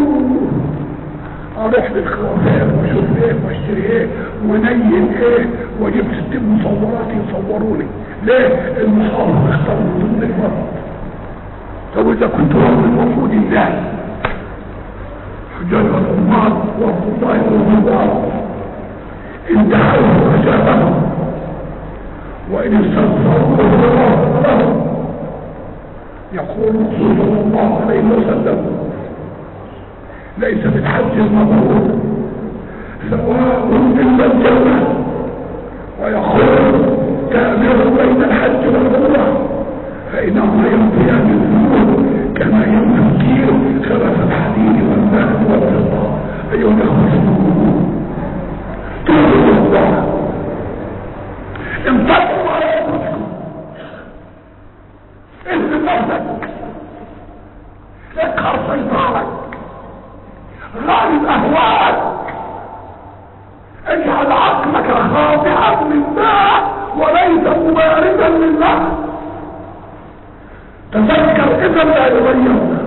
اروح للخوافات واشوف ايه واشتري ايه ونين ايه واجيب 60 مصورات يصوروني. ليه؟ المحافظ اختارني ضمن الوقت. طب اذا كنت من وفود الله حجاج العمار وفد الله والنظام ان دعوه اجابهم وان استغفروا لهم. يقول صلى الله عليه وسلم: ليس بالحج المبرور سواء الا الجنه. ويقول: تأمر بين الحج والعمره فانهما يمضيان الذنوب كما يمضي الكير خلف الحديد والذهب والفضه. ايها الاخوه المؤمنون، توبوا الله، انتصروا على انفسكم، اهد نفسك، اقهر سيطرتك، غالب اهواءك، اجعل عقلك خاضعا لله وليس مباردا لله. تذكر اذا لا يغيرنا،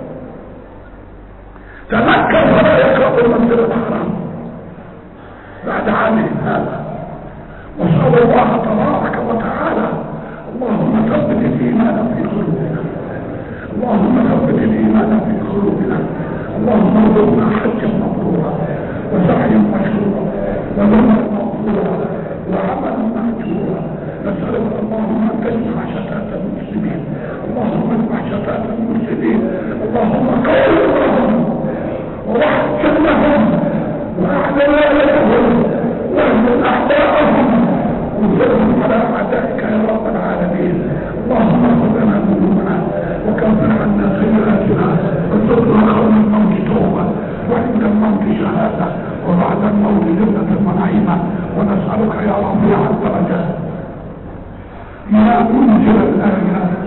تذكر ولا يقرب المنزل الحرام بعد عامه هذا. واسال الله تبارك وتعالى: اللهم ثبت الايمان في قلوبنا، اللهم ثبت الايمان في قلوبنا، اللهم ارزقنا حجا مبرورا وسعيا مشكورا وذنبا مغفورا وعملا مهجورا. نسالك اللهم ان تجمع شتات المسلمين، اللهم اجمع شتات المسلمين، اللهم قومهم ووحد لهم واعدل لهم واهزم اعداءهم وانصرهم على اعدائك يا رب العالمين. اللهم اغفر لنا ذنوبنا وكفر عنا سيئاتنا وارزقنا قبل الموت توبه وعند الموت شهاده وبعد الموت جنه ونعيما. ونسالك يا رفيع الدرجات، يا منزل الايات،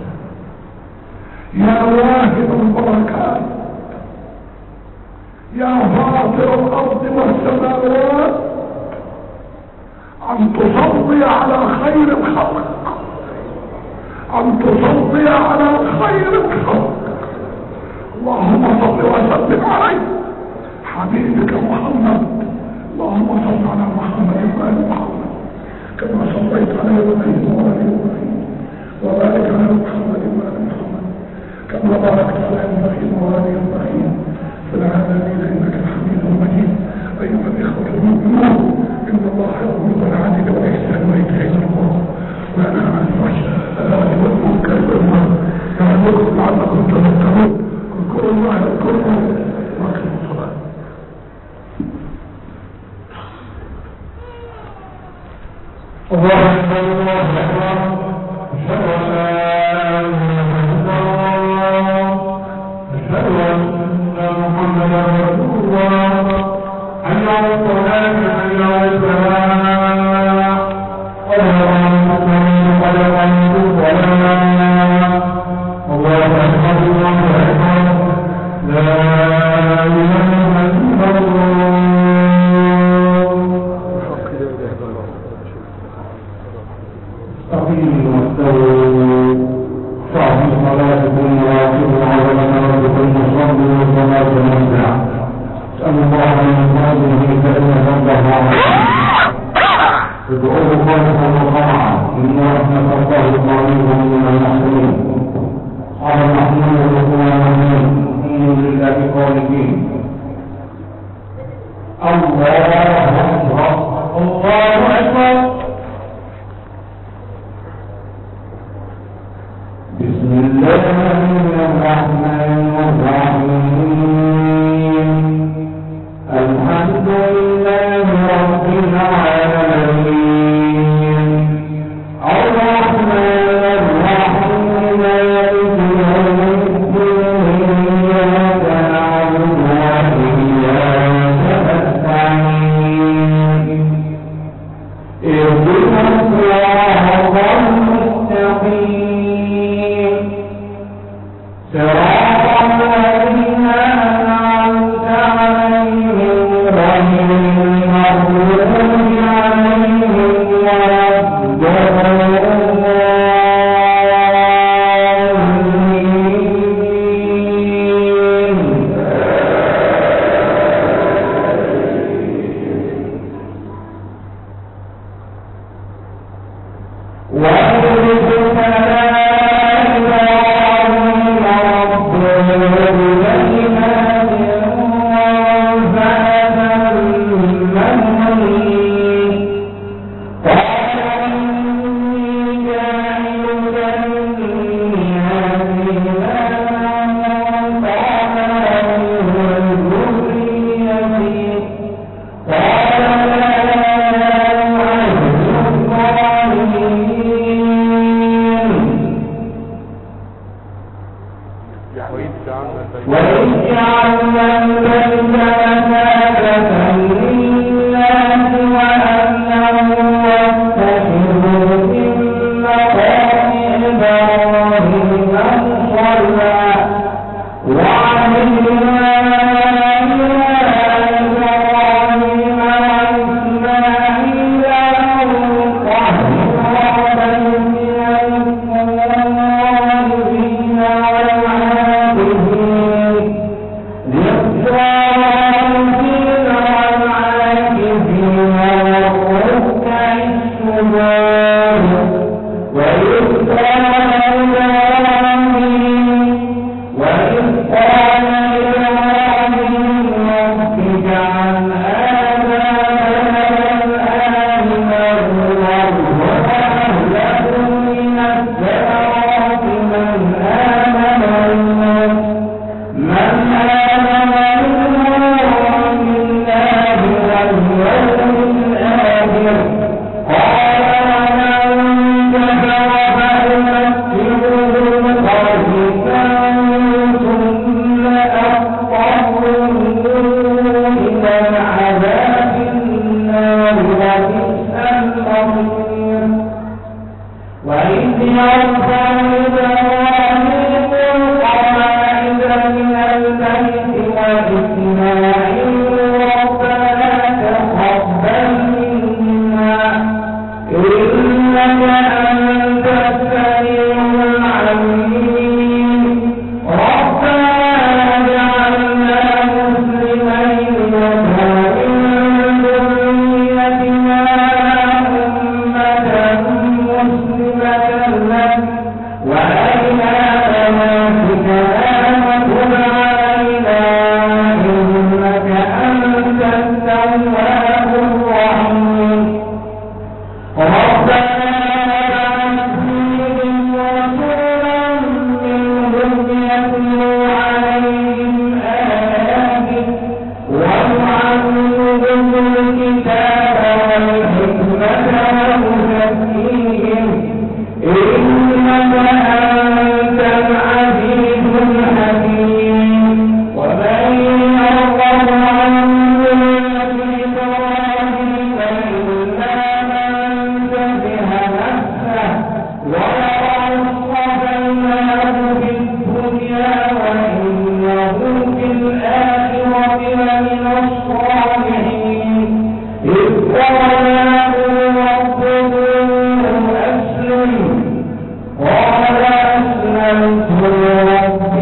يا واهب البركات، يا فاطر الارض والسماوات، ان تصلي على خير الخلق، ان تصلي على خير الخلق. اللهم صل وسلم عليه حبيبك محمد. اللهم صل على محمد وآل محمد كما صليت على ابراهيم وآل ابراهيم، وبارك على محمد وآل محمد كما باركت على ابراهيم وآل ابراهيم في العالمين إنك حميد مجيد. أيها الإخوة المؤمنون، إن الله يأمر بالعدل والإحسان وإيتاء ذي القربى وينهى عن الفحشاء والمنكر والبغي يعظكم لعلكم تذكرون. اذكروا الله يذكركم واقيموا الصلاة. الله أكبر الله أكبر. أشهد أن لا إله إلا الله. أشهد أن محمدا رسول الله. حي على الصلاة حي على الفلاح. الله أكبر قد قامت الصلاة. الله أكبر الله أكبر. لا إله إلا الله. استقيموا واستووا. صاحبوا صلاتكم وراكبوا على صلاتكم وصلوا صلاة المسجد. اسأل الله من فضله فإن فضله عظيم. ادعوه خالصا وطمعا إن رحمة الله قريب من المحسنين. قال محمود الرحمن إن لله خالقين. الله أكبر الله أكبر. بسم الله الرحمن الرحيم. الحمد لله رب العالمين. الرحمن الرحيم مالك يوم الدين. إياك نعبد وإياك نستعين. اهدنا الصراط المستقيم. صراط الذين أنعمت عليهم غير المغضوب عليهم ولا الضالين. أسلم قال أسلمت لرب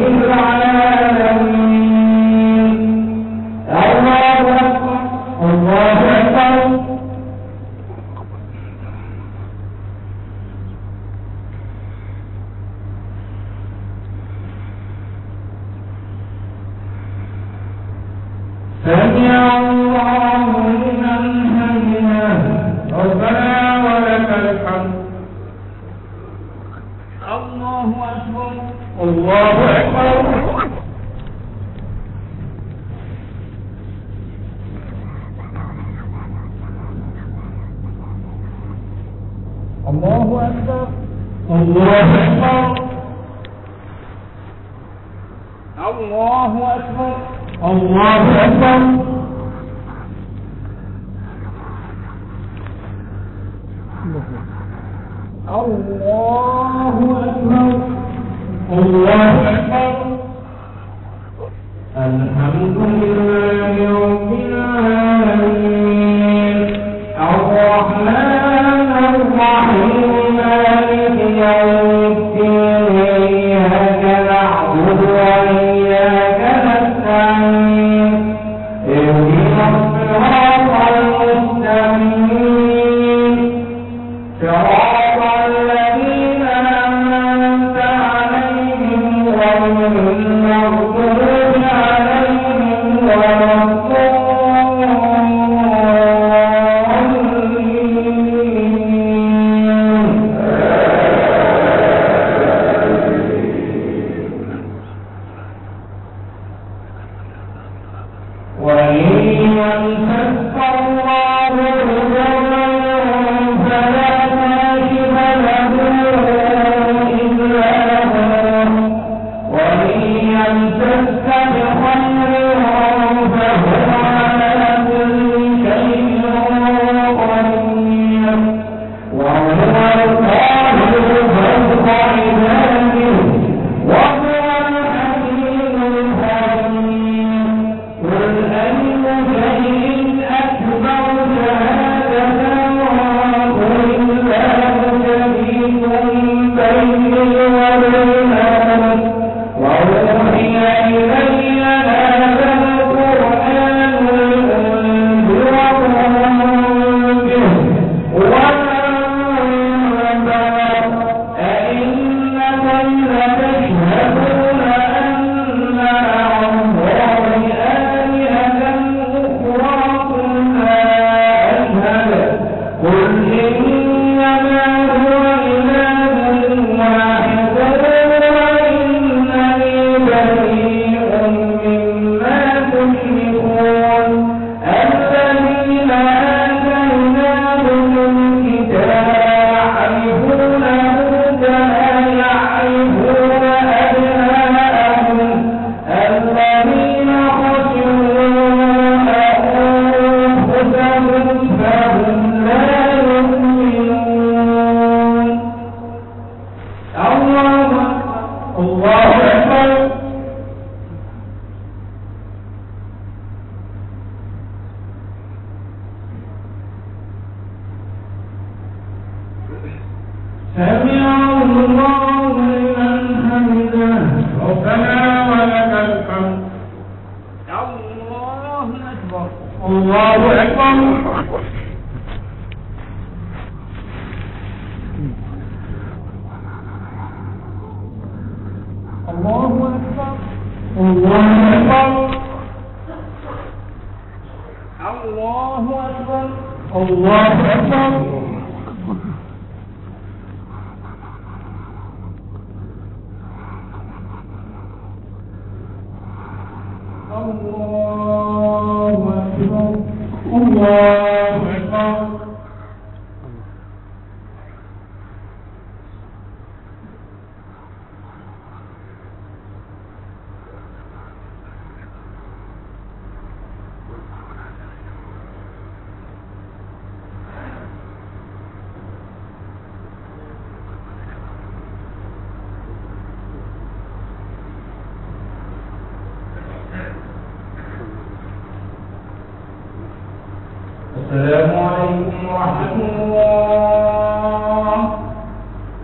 العالمين الله أكبر الله أكبر سمع الله لمن حمده ربنا ولك الحمد الله أكبر الله أكبر الله أكبر الله أكبر الله أكبر الله أكبر الله أكبر الله أكبر الحمد لله رب العالمين الرحمن الرحيم مالك يوم الدين إياك نعبد وإياك نستعين اهدنا الصراط المستقيم صراط الذين أنعمت عليهم غير المغضوب عليهم ولا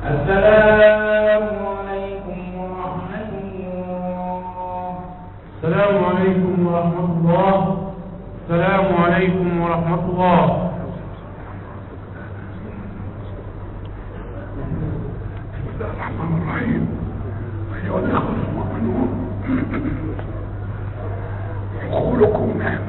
السلام عليكم ورحمة الله. السلام عليكم ورحمة الله. السلام عليكم ورحمة الله. بسم الله الرحمن الرحيم. أيها الإخوة المؤمنون، عقولكم نعمة،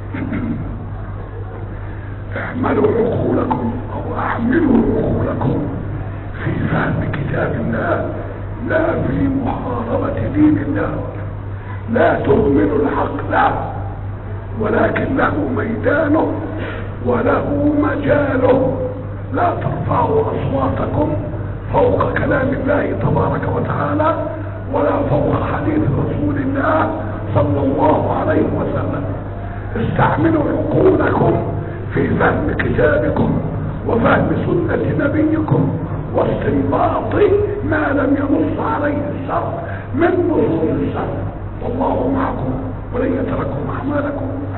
اعملوا عقولكم أو احملوا عقولكم في فهم كتاب الله، لا في محاربة دين الله. لا تهملوا الحق له، ولكن له ميدانه وله مجاله. لا ترفعوا أصواتكم فوق كلام الله تبارك وتعالى ولا فوق حديث رسول الله صلى الله عليه وسلم. استعملوا عقولكم في فهم كتابكم وفهم سنة نبيكم واستنباط ما لم ينص عليه الشرع من نصوص الشرع. والله معكم ولن يتركم أعمالكم.